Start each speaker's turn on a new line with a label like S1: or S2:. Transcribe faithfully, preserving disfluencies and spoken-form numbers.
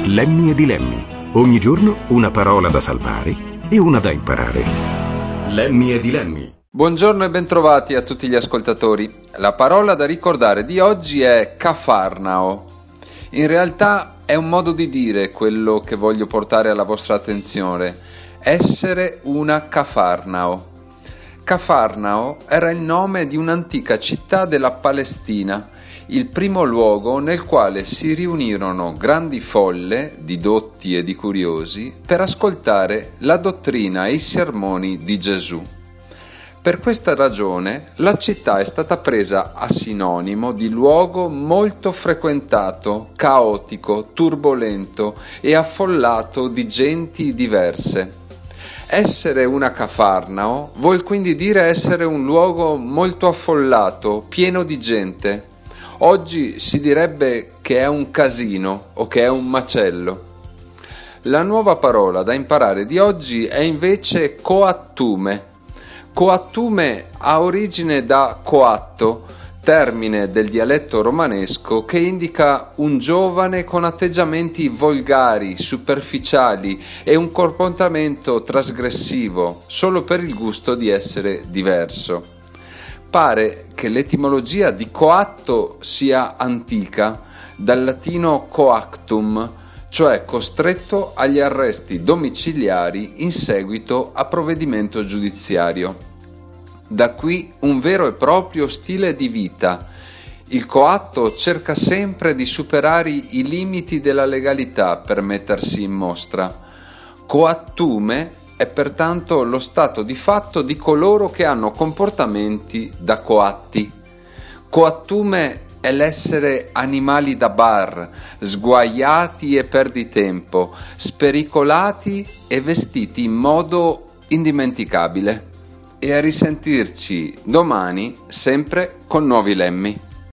S1: Lemmy e Dilemmi. Ogni giorno una parola da salvare e una da imparare. Lemmy e Dilemmi.
S2: Buongiorno e bentrovati a tutti gli ascoltatori. La parola da ricordare di oggi è Cafarnao. In realtà è un modo di dire quello che voglio portare alla vostra attenzione: essere una Cafarnao. Cafarnao era il nome di un'antica città della Palestina, il primo luogo nel quale si riunirono grandi folle di dotti e di curiosi per ascoltare la dottrina e i sermoni di Gesù. Per questa ragione la città è stata presa a sinonimo di luogo molto frequentato, caotico, turbolento e affollato di genti diverse. Essere una Cafarnao vuol quindi dire essere un luogo molto affollato, pieno di gente. Oggi si direbbe che è un casino o che è un macello. La nuova parola da imparare di oggi è invece coattume. Coattume ha origine da coatto, termine del dialetto romanesco che indica un giovane con atteggiamenti volgari, superficiali e un comportamento trasgressivo solo per il gusto di essere diverso. Pare che l'etimologia di coatto sia antica, dal latino coactum, cioè costretto agli arresti domiciliari in seguito a provvedimento giudiziario. Da qui un vero e proprio stile di vita. Il coatto cerca sempre di superare i limiti della legalità per mettersi in mostra. Coattume è pertanto lo stato di fatto di coloro che hanno comportamenti da coatti. Coattume è l'essere animali da bar, sguaiati e perditempo, spericolati e vestiti in modo indimenticabile. E a risentirci domani, sempre con nuovi lemmi.